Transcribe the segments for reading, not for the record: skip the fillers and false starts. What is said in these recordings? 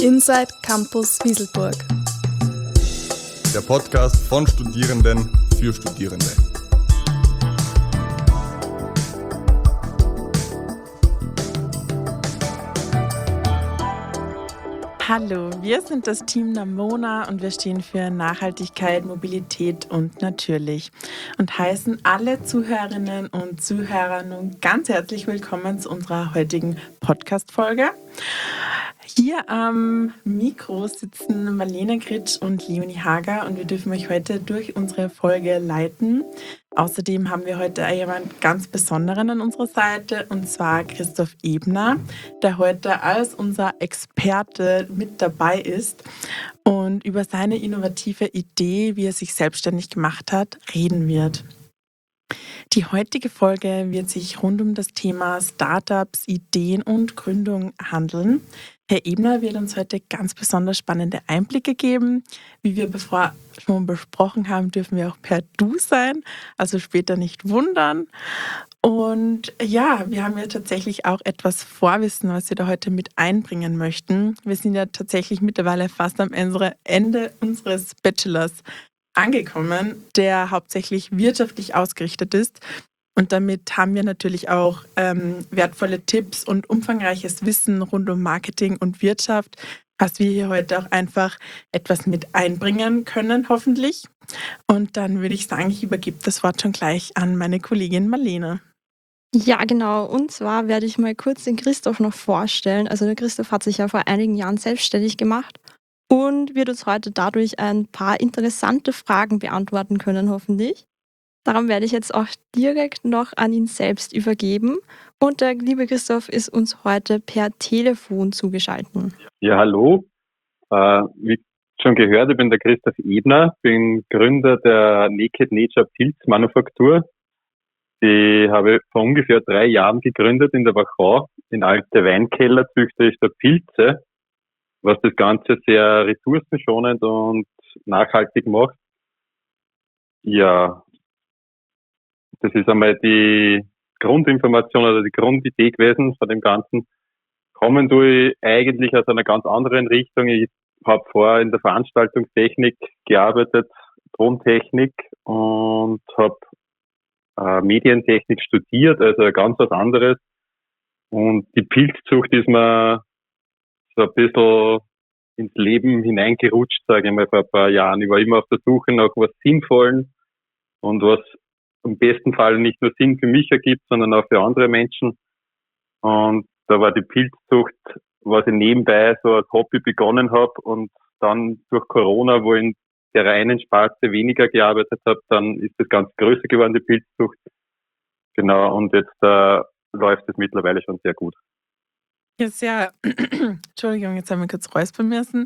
Inside Campus Wieselburg. Der Podcast von Studierenden für Studierende. Hallo, wir sind das Team Namona und wir stehen für Nachhaltigkeit, Mobilität und natürlich und heißen alle Zuhörerinnen und Zuhörer nun ganz herzlich willkommen zu unserer heutigen Podcast-Folge. Hier am Mikro sitzen Marlene Gritsch und Leonie Hager und wir dürfen euch heute durch unsere Folge leiten. Außerdem haben wir heute jemanden ganz Besonderen an unserer Seite, und zwar Christoph Ebner, der heute als unser Experte mit dabei ist und über seine innovative Idee, wie er sich selbstständig gemacht hat, reden wird. Die heutige Folge wird sich rund um das Thema Startups, Ideen und Gründung handeln. Herr Ebner wird uns heute ganz besonders spannende Einblicke geben. Wie wir bevor schon besprochen haben, dürfen wir auch per Du sein, also später nicht wundern. Und ja, wir haben ja tatsächlich auch etwas Vorwissen, was wir da heute mit einbringen möchten. Wir sind ja tatsächlich mittlerweile fast am Ende unseres Bachelors angekommen, der hauptsächlich wirtschaftlich ausgerichtet ist. Und damit haben wir natürlich auch wertvolle Tipps und umfangreiches Wissen rund um Marketing und Wirtschaft, was wir hier heute auch einfach etwas mit einbringen können, hoffentlich. Und dann würde ich sagen, ich übergebe das Wort schon gleich an meine Kollegin Marlene. Ja, genau. Und zwar werde ich mal kurz den Christoph noch vorstellen. Also der Christoph hat sich ja vor einigen Jahren selbstständig gemacht und wird uns heute dadurch ein paar interessante Fragen beantworten können, hoffentlich. Darum werde ich jetzt auch direkt noch an ihn selbst übergeben. Und der liebe Christoph ist uns heute per Telefon zugeschaltet. Ja, hallo. Wie schon gehört, ich bin der Christoph Ebner, bin Gründer der Naked Nature Pilzmanufaktur. Die habe ich vor ungefähr 3 Jahren gegründet in der Wachau. In alte Weinkeller züchte ich da Pilze, was das Ganze sehr ressourcenschonend und nachhaltig macht. Ja, das ist einmal die Grundinformation oder die Grundidee gewesen von dem Ganzen. Kommen tue ich eigentlich aus einer ganz anderen Richtung. Ich habe vorher in der Veranstaltungstechnik gearbeitet, Tontechnik, und habe Medientechnik studiert, also ganz was anderes. Und die Pilzzucht ist mir so ein bisschen ins Leben hineingerutscht, sage ich mal, vor ein paar Jahren. Ich war immer auf der Suche nach was Sinnvollen und was im besten Fall nicht nur Sinn für mich ergibt, sondern auch für andere Menschen. Und da war die Pilzzucht, was ich nebenbei so als Hobby begonnen habe, und dann durch Corona, wo ich in der reinen Sparte weniger gearbeitet habe, dann ist das ganz größer geworden, die Pilzzucht. Genau, und jetzt läuft es mittlerweile schon sehr gut. Entschuldigung, jetzt haben wir kurz räuspern müssen.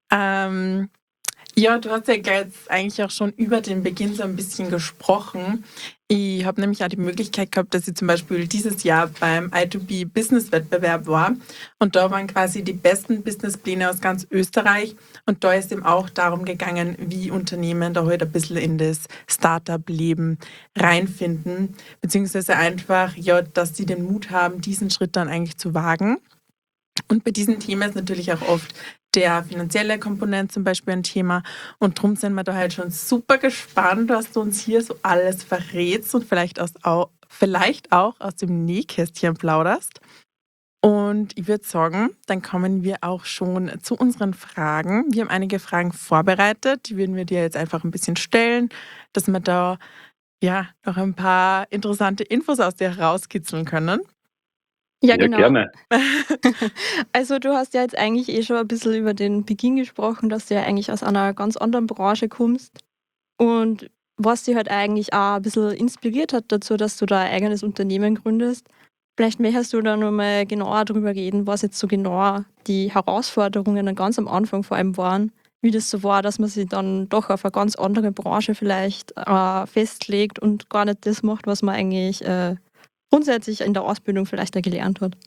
Ja, du hast ja jetzt eigentlich auch schon über den Beginn so ein bisschen gesprochen. Ich habe nämlich auch die Möglichkeit gehabt, dass ich zum Beispiel dieses Jahr beim I2B-Business-Wettbewerb war. Und da waren quasi die besten Businesspläne aus ganz Österreich. Und da ist eben auch darum gegangen, wie Unternehmen da heute ein bisschen in das Startup-Leben reinfinden. Beziehungsweise einfach, ja, dass sie den Mut haben, diesen Schritt dann eigentlich zu wagen. Und bei diesem Thema ist natürlich auch oft der finanzielle Komponent zum Beispiel ein Thema. Und darum sind wir da halt schon super gespannt, was du uns hier so alles verrätst und vielleicht auch aus dem Nähkästchen plauderst. Und ich würde sagen, dann kommen wir auch schon zu unseren Fragen. Wir haben einige Fragen vorbereitet, die würden wir dir jetzt einfach ein bisschen stellen, dass wir da ja noch ein paar interessante Infos aus dir herauskitzeln können. Ja, genau. Gerne. Also du hast ja jetzt eigentlich schon ein bisschen über den Beginn gesprochen, dass du ja eigentlich aus einer ganz anderen Branche kommst. Und was dich halt eigentlich auch ein bisschen inspiriert hat dazu, dass du da ein eigenes Unternehmen gründest. Vielleicht möchtest du da nochmal genauer drüber reden, was jetzt so genau die Herausforderungen ganz am Anfang vor allem waren, wie das so war, dass man sich dann doch auf eine ganz andere Branche vielleicht festlegt und gar nicht das macht, was man eigentlich grundsätzlich in der Ausbildung vielleicht gelernt hat.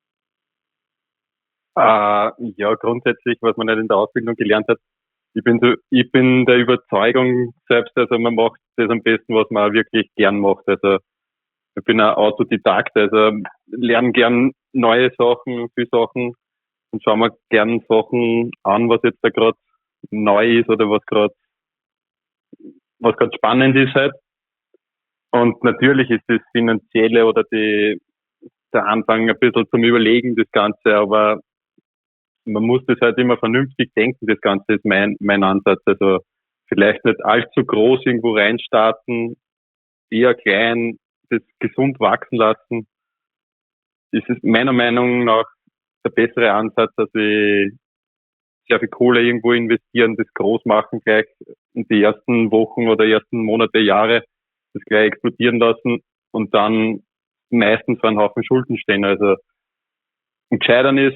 Ja, grundsätzlich, was man nicht in der Ausbildung gelernt hat. Ich bin der Überzeugung selbst, also man macht das am besten, was man wirklich gern macht. Also ich bin ein Autodidakt, also lerne gern neue Sachen, viele Sachen und schaue mir gern Sachen an, was jetzt da gerade neu ist oder was gerade spannend ist halt. Und natürlich ist das Finanzielle oder der Anfang ein bisschen zum Überlegen, das Ganze, aber man muss das halt immer vernünftig denken, das Ganze ist mein Ansatz. Also vielleicht nicht allzu groß irgendwo reinstarten, eher klein, das gesund wachsen lassen. Das ist meiner Meinung nach der bessere Ansatz, als ich sehr viel Kohle irgendwo investieren, das groß machen gleich in die ersten Wochen oder ersten Monate, Jahre, das gleich explodieren lassen und dann meistens vor einem Haufen Schulden stehen. Also entscheidend ist,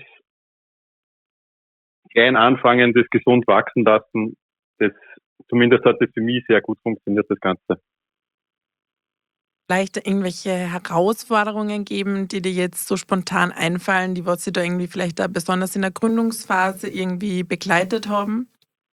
klein anfangen, das gesund wachsen lassen. Das, zumindest hat das für mich sehr gut funktioniert, das Ganze. Vielleicht irgendwelche Herausforderungen geben, die dir jetzt so spontan einfallen, die was sie da irgendwie vielleicht da besonders in der Gründungsphase irgendwie begleitet haben?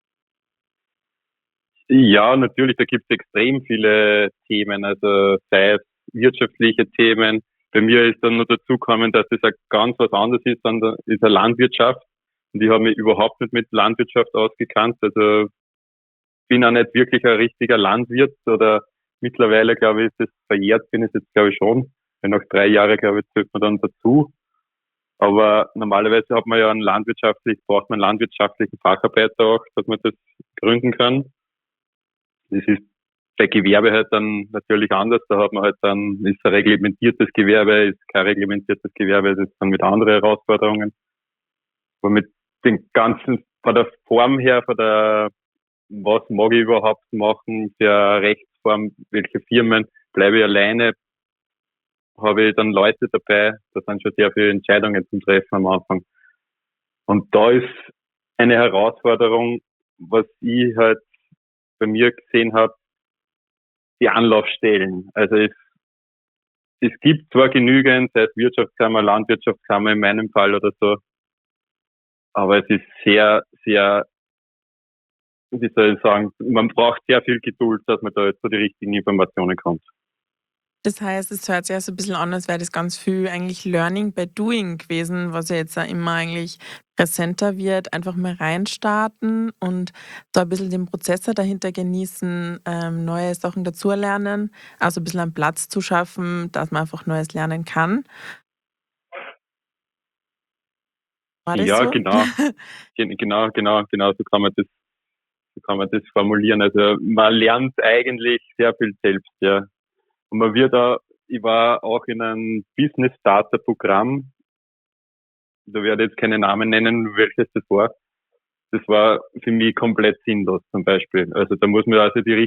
Ja, natürlich, da gibt es extrem viele Themen, also sei es wirtschaftliche Themen. Bei mir ist dann noch dazu gekommen, dass das ganz was anderes ist, ist eine Landwirtschaft. Und ich habe mich überhaupt nicht mit Landwirtschaft ausgekannt. Also bin auch nicht wirklich ein richtiger Landwirt oder mittlerweile, glaube ich, ist das verjährt, bin ich jetzt, glaube ich, schon. Weil nach 3 Jahren, glaube ich, zählt man dann dazu. Aber normalerweise braucht man einen landwirtschaftlichen Facharbeiter auch, dass man das gründen kann. Das ist bei Gewerbe halt dann natürlich anders. Da hat man halt dann, ist ein reglementiertes Gewerbe, ist kein reglementiertes Gewerbe, das ist dann mit anderen Herausforderungen. Aber mit den ganzen, von der Form her, was mag ich überhaupt machen, für Rechtsform, welche Firmen, bleibe ich alleine, habe ich dann Leute dabei, da sind schon sehr viele Entscheidungen zum Treffen am Anfang. Und da ist eine Herausforderung, was ich halt bei mir gesehen habe, die Anlaufstellen. Also es gibt zwar genügend, sei es Wirtschaftskammer, Landwirtschaftskammer in meinem Fall oder so, aber es ist sehr, sehr, wie soll ich sagen, man braucht sehr viel Geduld, dass man da jetzt zu den richtigen Informationen kommt. Das heißt, es hört sich ja so ein bisschen an, als wäre das ganz viel eigentlich Learning by Doing gewesen, was ja jetzt auch immer eigentlich präsenter wird. Einfach mal reinstarten und da ein bisschen den Prozess dahinter genießen, neue Sachen dazulernen, also ein bisschen einen Platz zu schaffen, dass man einfach Neues lernen kann. War das Ja, so? genau. Genau, so kann man das formulieren. Also man lernt eigentlich sehr viel selbst, ja. Und ich war auch in einem Business Starter Programm, da werde ich jetzt keine Namen nennen, welches das war. Das war für mich komplett sinnlos zum Beispiel. Also da muss man also die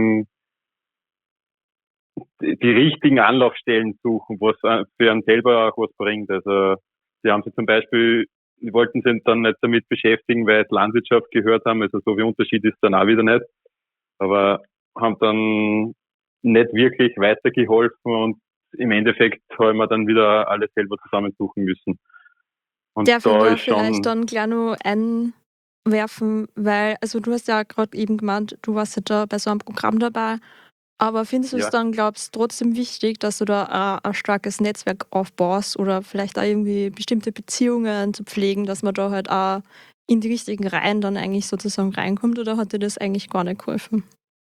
richtigen Anlaufstellen suchen, was für einen selber auch was bringt. Also sie haben sich zum Beispiel, die wollten sich dann nicht damit beschäftigen, weil es Landwirtschaft gehört haben, also so wie Unterschied ist dann auch wieder nicht. Aber haben dann nicht wirklich weitergeholfen und im Endeffekt haben wir dann wieder alles selber zusammensuchen müssen. Und Darf ich da da ist vielleicht schon, dann gleich noch einwerfen, weil, also du hast ja gerade eben gemeint, du warst ja da bei so einem Programm dabei, aber findest du es ja, dann, glaubst du, trotzdem wichtig, dass du da ein starkes Netzwerk aufbaust oder vielleicht auch irgendwie bestimmte Beziehungen zu pflegen, dass man da halt auch in die richtigen Reihen dann eigentlich sozusagen reinkommt, oder hat dir das eigentlich gar nicht geholfen?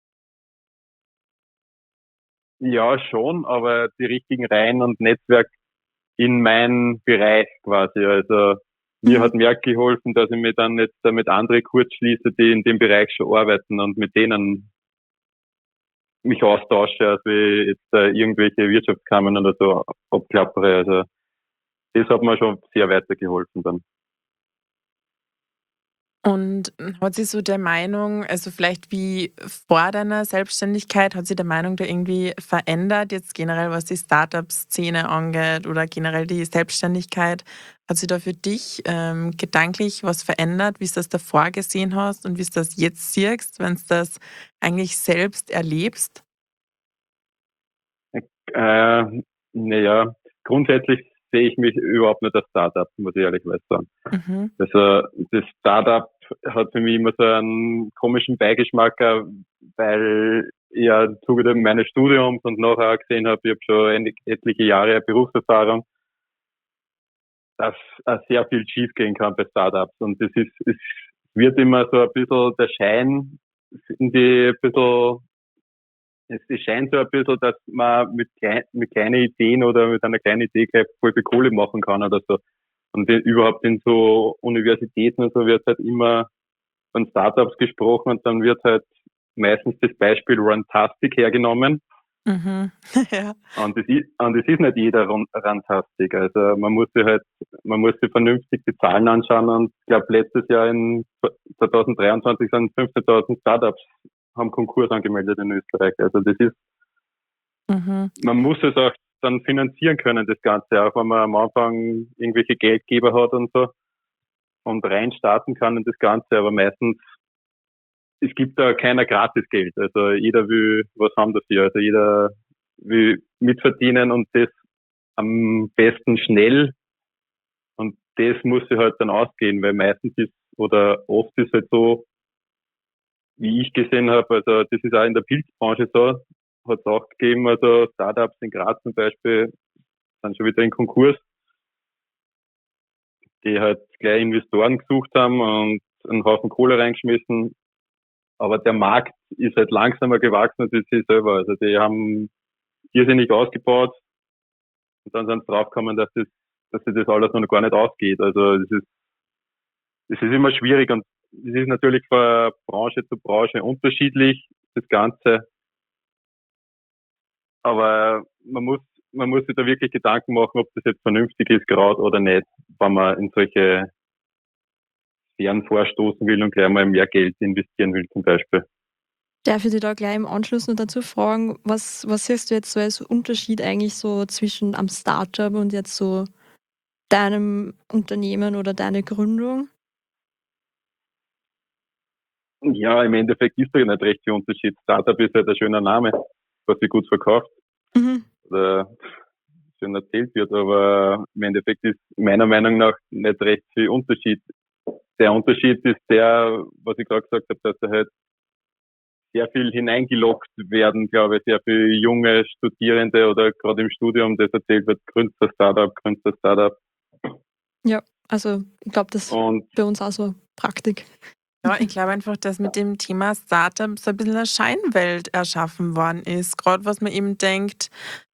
ja schon, aber die richtigen Reihen und Netzwerk in meinem Bereich quasi. Also mir hat mehr geholfen, dass ich mich dann jetzt mit anderen kurz schließe, die in dem Bereich schon arbeiten und mit denen mich austausche, als wie jetzt irgendwelche Wirtschaftskammern oder so abklappere. Also das hat mir schon sehr weitergeholfen dann. Und hat sich so der Meinung, also vielleicht wie vor deiner Selbstständigkeit, hat sich der Meinung da irgendwie verändert, jetzt generell was die Startup-Szene angeht oder generell die Selbstständigkeit? Hat sich da für dich gedanklich was verändert, wie du das davor gesehen hast und wie du das jetzt siehst, wenn du das eigentlich selbst erlebst? Äh, naja, grundsätzlich sehe ich mich überhaupt nicht als Startup, muss ich ehrlicherweise sagen. Mhm. Also das Startup hat für mich immer so einen komischen Beigeschmack, weil ich ja im Zuge meines Studiums und nachher auch gesehen habe, ich habe schon etliche Jahre Berufserfahrung. dass sehr viel schiefgehen kann bei Startups. Und es wird immer so ein bisschen der Schein, finde ich, ein bisschen, es scheint so ein bisschen, dass man mit kleinen Ideen oder mit einer kleinen Idee gleich voll viel Kohle machen kann oder so. Und überhaupt in so Universitäten und so wird halt immer von Startups gesprochen und dann wird halt meistens das Beispiel Runtastic hergenommen. Mhm. Ja. Und es ist nicht jeder Runtastic. Also man muss sich vernünftig die Zahlen anschauen und ich glaube letztes Jahr in 2023 sind 15.000 Startups haben Konkurs angemeldet in Österreich. Also das ist, Mhm. man muss es auch dann finanzieren können, das Ganze, auch wenn man am Anfang irgendwelche Geldgeber hat und so und rein starten kann in das Ganze, aber meistens, es gibt da keiner gratis Geld. Also jeder will was haben dafür. Also jeder will mitverdienen und das am besten schnell. Und das muss sich halt dann ausgehen, weil meistens ist oder oft ist halt so, wie ich gesehen habe, also das ist auch in der Pilzbranche so, hat es auch gegeben, also Startups in Graz zum Beispiel sind schon wieder in Konkurs, die halt gleich Investoren gesucht haben und einen Haufen Kohle reingeschmissen. Aber der Markt ist halt langsamer gewachsen als sie selber. Also die haben irrsinnig ausgebaut und dann sind sie draufgekommen, dass sich das alles noch gar nicht ausgeht. Also es ist immer schwierig und es ist natürlich von Branche zu Branche unterschiedlich, das Ganze. Aber man muss sich da wirklich Gedanken machen, ob das jetzt vernünftig ist gerade oder nicht, wenn man in solche Sphären vorstoßen will und gleich mal mehr Geld investieren will zum Beispiel. Darf ich dich da gleich im Anschluss noch dazu fragen, was siehst du jetzt so als Unterschied eigentlich so zwischen am Startup und jetzt so deinem Unternehmen oder deiner Gründung? Ja, im Endeffekt ist da nicht recht viel Unterschied. Startup ist halt ein schöner Name, was sich gut verkauft Mhm. oder schön erzählt wird, aber im Endeffekt ist meiner Meinung nach nicht recht viel Unterschied. Der Unterschied ist der, was ich gerade gesagt habe, dass da halt sehr viel hineingelockt werden, glaube ich, sehr viele junge Studierende oder gerade im Studium, das erzählt wird, gründet ein Startup. Ja, also ich glaube, das ist Und bei uns auch so Praktik. Ja, ich glaube einfach, dass mit dem Thema Startup so ein bisschen eine Scheinwelt erschaffen worden ist. Gerade was man eben denkt,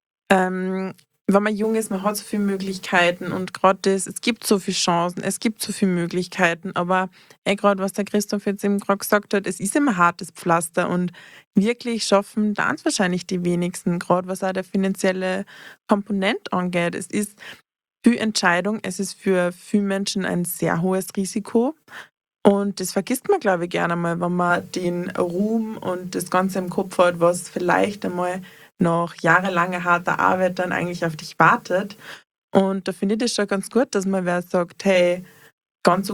wenn man jung ist, man hat so viele Möglichkeiten und gerade das, es gibt so viele Chancen, es gibt so viele Möglichkeiten, aber gerade was der Christoph jetzt eben gerade gesagt hat, es ist immer ein hartes Pflaster und wirklich schaffen dann wahrscheinlich die wenigsten, gerade was auch der finanzielle Komponent angeht. Es ist viel Entscheidung, es ist für viele Menschen ein sehr hohes Risiko. Und das vergisst man, glaube ich, gerne mal, wenn man den Ruhm und das Ganze im Kopf hat, was vielleicht einmal nach jahrelanger harter Arbeit dann eigentlich auf dich wartet. Und da finde ich das schon ganz gut, dass man wer sagt, hey, ganz so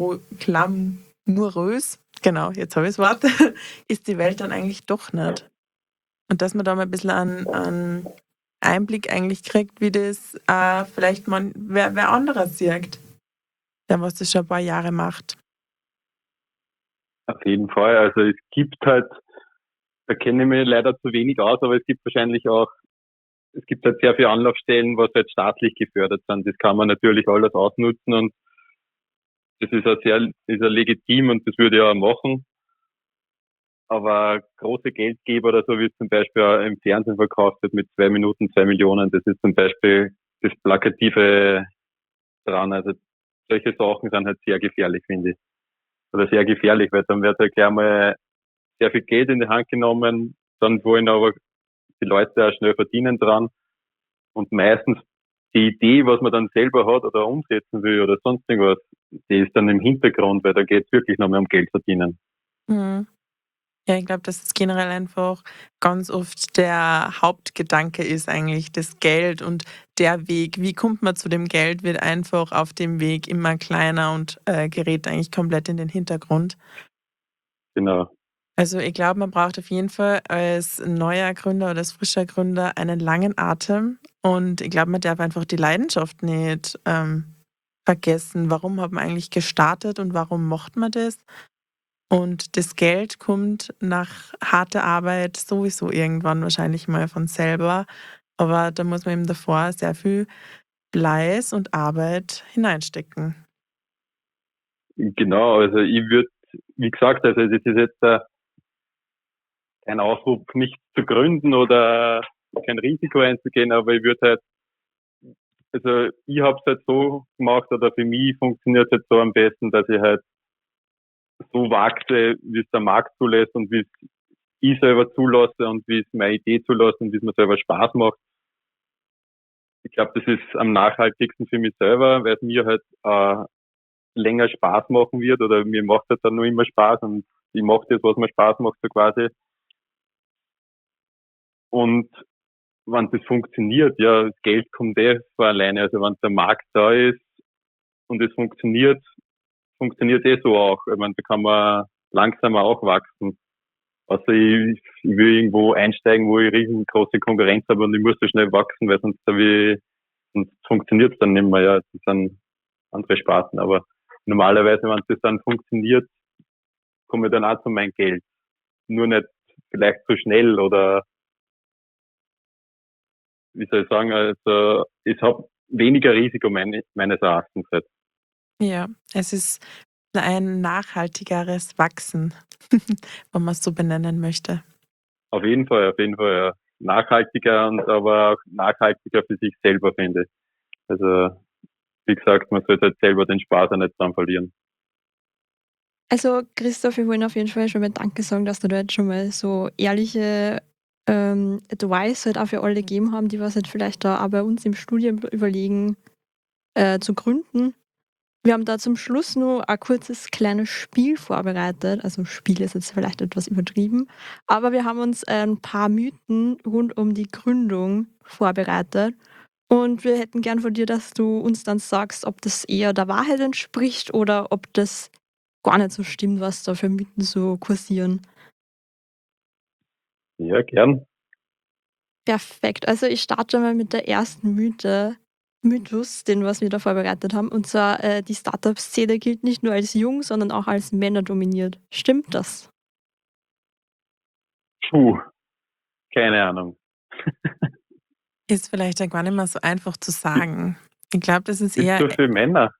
glamourös, genau, jetzt habe ich das Wort, ist die Welt dann eigentlich doch nicht. Und dass man da mal ein bisschen an Einblick eigentlich kriegt, wie das vielleicht mal wer anderer sieht, der was das schon ein paar Jahre macht. auf jeden Fall, also es gibt halt, da kenne ich mich leider zu wenig aus, aber es gibt wahrscheinlich auch, es gibt halt sehr viele Anlaufstellen, was halt staatlich gefördert sind. Das kann man natürlich alles ausnutzen und das ist ist ja legitim und das würde ich auch machen. Aber große Geldgeber oder so, wie es zum Beispiel auch im Fernsehen verkauft wird mit 2 Minuten, 2 Millionen, das ist zum Beispiel das Plakative dran. Also solche Sachen sind halt sehr gefährlich, finde ich. Oder sehr gefährlich, weil dann wird halt gleich mal sehr viel Geld in die Hand genommen, dann wollen aber die Leute auch schnell verdienen dran und meistens die Idee, was man dann selber hat oder umsetzen will oder sonst irgendwas, die ist dann im Hintergrund, weil da geht es wirklich noch mehr um Geld verdienen. Mhm. Ja, ich glaube, dass es generell einfach ganz oft der Hauptgedanke ist eigentlich, das Geld und der Weg. Wie kommt man zu dem Geld, wird einfach auf dem Weg immer kleiner und gerät eigentlich komplett in den Hintergrund. Genau. Also ich glaube, man braucht auf jeden Fall als neuer Gründer oder als frischer Gründer einen langen Atem. Und ich glaube, man darf einfach die Leidenschaft nicht vergessen. Warum hat man eigentlich gestartet und warum macht man das? Und das Geld kommt nach harter Arbeit sowieso irgendwann wahrscheinlich mal von selber. Aber da muss man eben davor sehr viel Fleiß und Arbeit hineinstecken. Genau, also ich würde, wie gesagt, also das ist jetzt kein Aufruf, nichts zu gründen oder kein Risiko einzugehen, aber ich würde halt, also ich habe es halt so gemacht oder für mich funktioniert es halt so am besten, dass ich halt so wachse, wie es der Markt zulässt und wie es ich selber zulasse und wie es meine Idee zulässt und wie es mir selber Spaß macht. Ich glaube, das ist am nachhaltigsten für mich selber, weil es mir halt länger Spaß machen wird oder mir macht es dann nur immer Spaß und ich mache das, was mir Spaß macht, so quasi. Und wenn das funktioniert, ja, das Geld kommt von alleine. Also wenn der Markt da ist und es funktioniert so auch. Ich meine, da kann man langsamer auch wachsen. Also ich will irgendwo einsteigen, wo ich riesengroße Konkurrenz habe und ich muss so schnell wachsen, weil sonst funktioniert es dann nicht mehr. Ja, das sind andere Sparten. Aber normalerweise, wenn das dann funktioniert, komme ich dann auch zu meinem Geld. Nur nicht vielleicht so schnell oder wie soll ich sagen, also ich habe weniger Risiko meines Erachtens halt. Ja, es ist ein nachhaltigeres Wachsen, wenn man es so benennen möchte. Auf jeden Fall, ja. Nachhaltiger und aber auch nachhaltiger für sich selber, finde ich. Also, wie gesagt, man sollte halt selber den Spaß auch nicht dran verlieren. Also Christoph, wir wollen auf jeden Fall schon mal Danke sagen, dass du da jetzt schon mal so ehrliche Advice halt auch für alle gegeben haben, die was halt vielleicht da auch bei uns im Studium überlegen, zu gründen. Wir haben da zum Schluss noch ein kurzes kleines Spiel vorbereitet. Also Spiel ist jetzt vielleicht etwas übertrieben, aber wir haben uns ein paar Mythen rund um die Gründung vorbereitet. Und wir hätten gern von dir, dass du uns dann sagst, ob das eher der Wahrheit entspricht oder ob das gar nicht so stimmt, was da für Mythen so kursieren. Ja, gern. Perfekt. Also ich starte mal mit der ersten Mythos, den was wir da vorbereitet haben. Und zwar, die Startup-Szene gilt nicht nur als jung, sondern auch als männerdominiert. Stimmt das? Puh, keine Ahnung. Ist vielleicht ja gar nicht mehr so einfach zu sagen. Ich glaube, das ist Gibt eher, so viele Männer?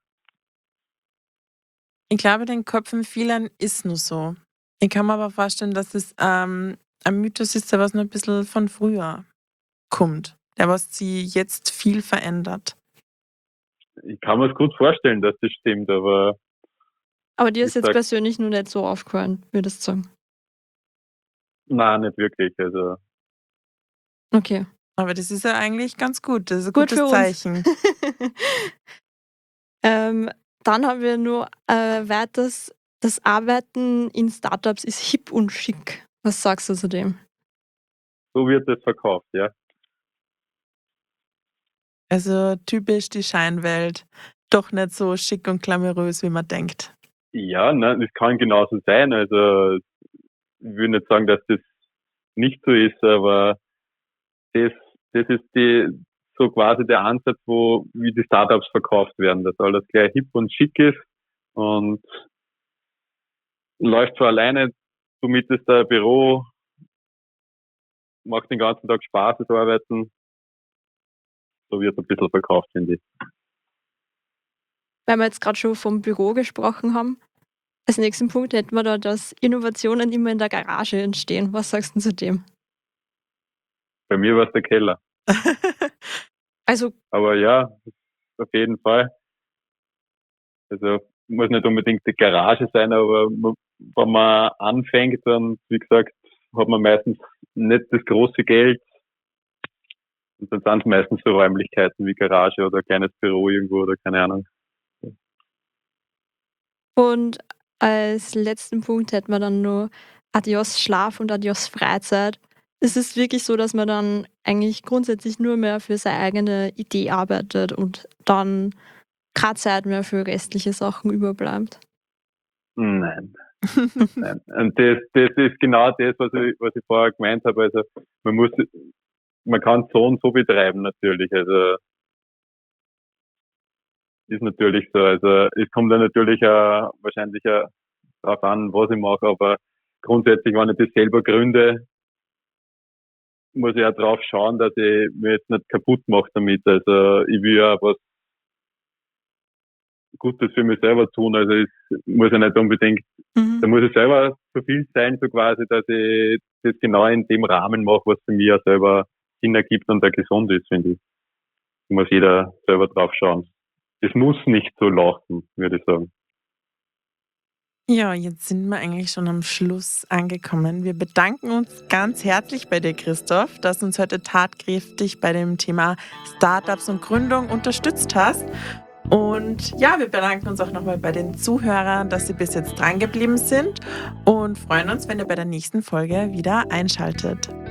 ich glaube, in den Köpfen vieler ist nur so. Ich kann mir aber vorstellen, dass es ein Mythos ist, der was nur ein bisschen von früher kommt, der was sie jetzt viel verändert. Ich kann mir es gut vorstellen, dass das stimmt, aber Aber dir wie ist jetzt gesagt, persönlich nur nicht so aufgefallen, würdest du sagen. nein, nicht wirklich. Also, Okay. Aber das ist ja eigentlich ganz gut. Das ist ein Gut gutes für uns. Zeichen. Dann haben wir nur weiters, das Arbeiten in Startups ist hip und schick. Was sagst du zu dem? so wird es verkauft, ja. Also typisch die Scheinwelt. Doch nicht so schick und glamourös, wie man denkt. Ja, ne, das kann genauso sein. Also, ich will nicht sagen, dass das nicht so ist, aber das, das ist so quasi der Ansatz, wie die Startups verkauft werden, dass alles gleich hip und schick ist und läuft zwar alleine, somit ist der Büro, macht den ganzen Tag Spaß, das Arbeiten. So wird ein bisschen verkauft, finde ich. Weil wir jetzt gerade schon vom Büro gesprochen haben. Als nächsten Punkt hätten wir da, dass Innovationen immer in der Garage entstehen. Was sagst du zu dem? Bei mir war es der Keller. Also, Aber ja, auf jeden Fall. Also muss nicht unbedingt die Garage sein, aber wenn man anfängt, dann, wie gesagt, hat man meistens nicht das große Geld. Und dann sind es meistens so Räumlichkeiten wie Garage oder ein kleines Büro irgendwo oder keine Ahnung. und als letzten Punkt hätten wir dann nur Adios Schlaf und Adios Freizeit. Es ist wirklich so, dass man dann eigentlich grundsätzlich nur mehr für seine eigene Idee arbeitet und dann keine Zeit mehr für restliche Sachen überbleibt. Nein. Nein. Und das ist genau das, was ich vorher gemeint habe. Also man kann so und so betreiben natürlich. Also ist natürlich so. Also es kommt dann natürlich wahrscheinlich darauf an, was ich mache, aber grundsätzlich, wenn ich das selber gründe, muss ich auch drauf schauen, dass ich mir jetzt nicht kaputt mache damit. Also ich will ja was Gutes für mich selber tun. Also es muss ja nicht unbedingt, da muss ich selber so viel sein, so quasi, dass ich das genau in dem Rahmen mache, was für mich ja selber Sinn ergibt und da gesund ist, finde ich. Da muss jeder selber drauf schauen. Es muss nicht so laufen, würde ich sagen. Ja, jetzt sind wir eigentlich schon am Schluss angekommen. Wir bedanken uns ganz herzlich bei dir, Christoph, dass du uns heute tatkräftig bei dem Thema Startups und Gründung unterstützt hast. Und ja, wir bedanken uns auch nochmal bei den Zuhörern, dass sie bis jetzt dran geblieben sind und freuen uns, wenn ihr bei der nächsten Folge wieder einschaltet.